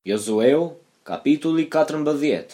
Josueu, kapitulli 14.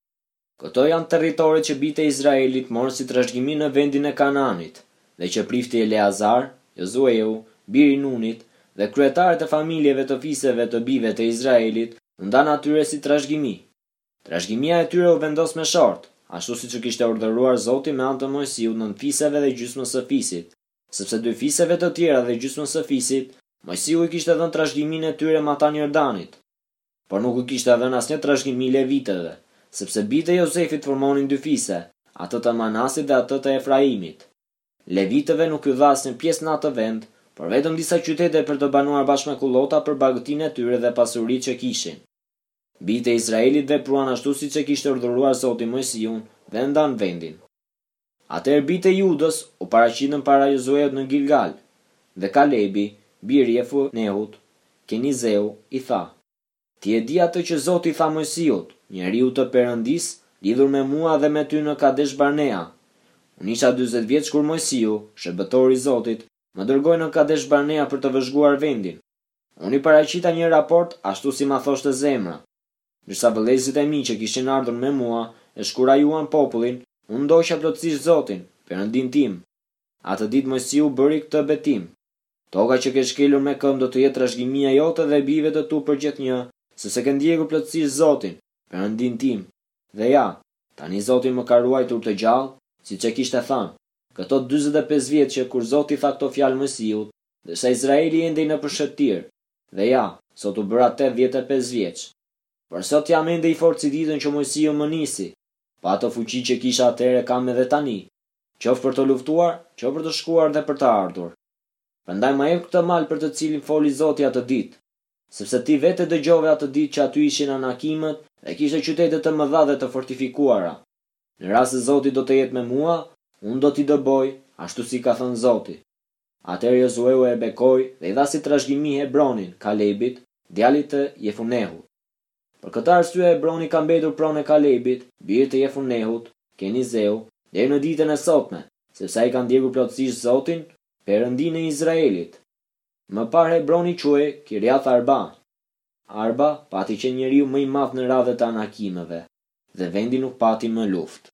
Këto janë territoret që bijtë e Izraelit morën si trashëgimi në vendin e Kanaanit, dhe që prifti Eleazar, Josueu, biri i Nunit, dhe kryetarët e familjeve të fisëve të bijve të Izraelit, u ndan atyre si trashëgimi. Trashëgimia e tyre u vendos me shart, ashtu siç u kishte urdhëruar Zoti me anë të Mojsiut nën fisëve dhe gjysmës së fisit, sepse dy fisëve të tjera dhe gjysmës së fisit, Mojsiu i kishte dhënë trashëgiminë e tyre matan Jordanit. Por nuk u kishte dhënë asnjë trashëgimi Levitëve, sepse bijtë e Jozefit formonin dy fise, atë të Manasit dhe atë të Efraimit. Levitëve nuk u dha asnjë pjesë në atë vend, por vetëm disa qytete për të banuar bashkë me kullota për bagëtinë e tyre dhe pasuritë që kishin. Bijtë e Izraelit vepruan ashtu siç e kishte urdhëruar Zoti Mojsiun dhe ndan vendin. Atëherë bijtë e Judës u paraqitën para Josueut në Gilgal, dhe Kalebi, biri i Jefunehut, Kenizeu, i tha: Ti e di atë që Zoti tha Mojsiut, njeriu të Perëndis, lidhur me mua dhe me ty në Kadesh Barnea. Unë isha 40 vjeç kur Mojsiu, shërbëtori i Zotit, më dërgoi në Kadesh Barnea për të vëzhguar vendin. Unë i paraqita një raport ashtu si ma thoshte zemra. Ndërsa vëllezërit e mi që kishin ardhur me mua e shkurajuan popullin, unë ndoqja plotësisht Zotin, Perëndin tim. Atë ditë Mojsiu bëri këtë betim: Toka që ke shkelur me këmbë do të jetë trashëgimia jote dhe bijve të tu përgjithënjë, sepse ke ndjekur plotësisht Zotin, Perëndin tim. Dhe ja, tani Zoti më ka ruajtur të gjallë, siç e kishte thënë, këto 45 vjet që kur Zoti tha këto fjalë Mojsiut, ndërsa Izraeli ende në përshëtir. Dhe ja, sot u bëra 85 vjeç. Por sot jam ende i fortë si ditën që Mojsiu më nisi, pa ato fuqi që kisha atëherë kam edhe tani, qoftë për të luftuar, qoftë për të shkuar dhe për të ardhur. Prandaj ma jep këtë mal për të cilin foli Zoti atë ditë, sepse ti vetë dëgjove atë ditë që aty ishin anakimët dhe kishte qytete të mëdha dhe të fortifikuara. Në rast se Zoti do të jetë me mua, unë do t'i dëboj, ashtu si ka thënë Zoti. Atëherë Josueu e bekoi dhe i dha si trashëgimi Hebronin, Kalebit, djalit të Jefunehut. Për këtë arsye Hebroni ka mbetur pronë e Kalebit, birit të Jefunehut, Kenizeu, deri në ditën e sotme, sepse ai ka ndjekur plotësisht Zotin, Perëndin e Izraelit. Më parë Hebroni quhej Kiriath Arba. Arba pati që njeriu më i madh në radhët e anakimëve, dhe vendi nuk pati më luftë.